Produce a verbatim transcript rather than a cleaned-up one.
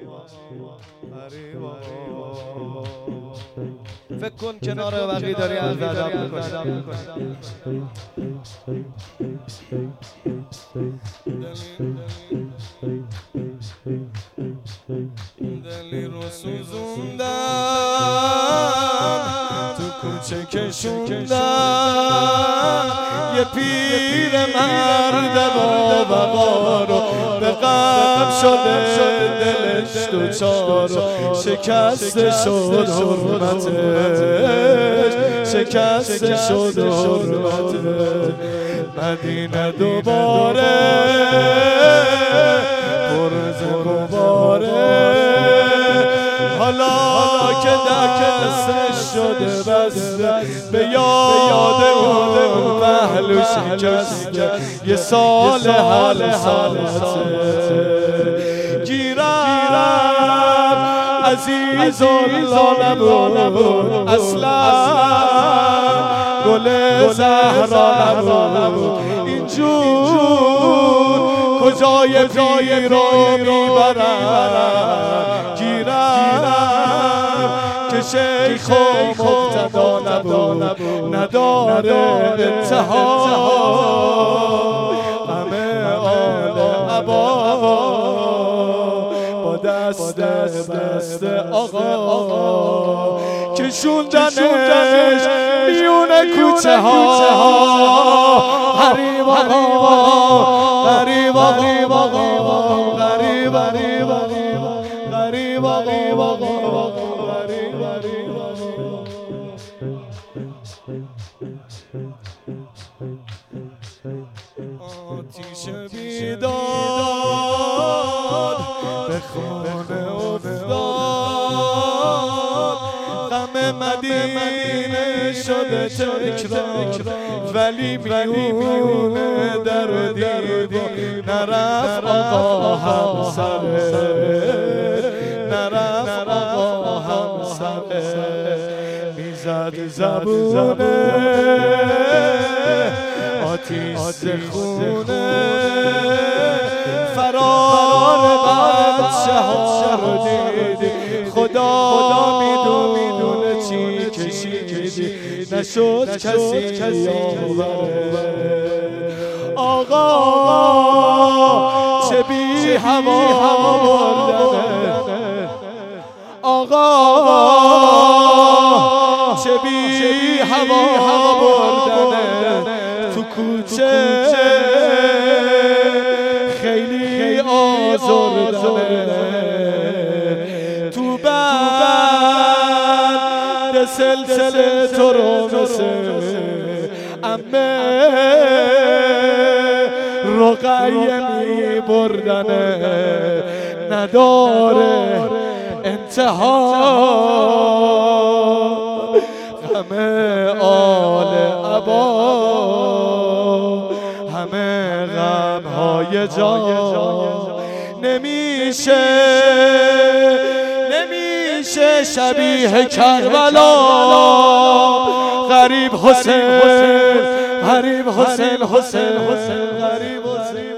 فکر کن کنار بقیه داری از ادب میکنی. دلی رو سوزوندن تو کوچه کشوندن یه پیر مرد با بقا رو به غم شده دلش دوچار شکسته شد حرمتش شکسته شد حرمتش مدینه دوباره پرز غباره حالا که دستش شده بسته به یاد اون پهلو شکسته یه سال حل سالته گیرم عزیز الله نبود اصلا گل زهرا نبود اینجور کجای پیر رو میبرم گیرم که شیخ و مقتدا نبود نداره انتها همه آل عبا با دست دست آقا کشوندنش میونه کوچه ها غریب آقا غریب آقا غریب غریب غریب آتیش بیداد به خونه افتاد غم مدینه شده تکرار ولی میونه در دیدی نرفت آقا همسره نرفت آقا همسره میزد زبونه آتیش خونه فرار بچه ها رو دیدی خدا میدونه چی کشیدی نشد کسی یاوره آقا چه بی هوا بردنه آقا چه بی هوا بردنه تو کوچه خیلی آزردنه تو بند سلسله تو رو مثل امه رقیه می بردنه نداره انتها همه آل عبا همه غمهای جا نمیشه نمیشه شبیه کربلا غریب حسین غریب حسین حسین حسین غریب حسین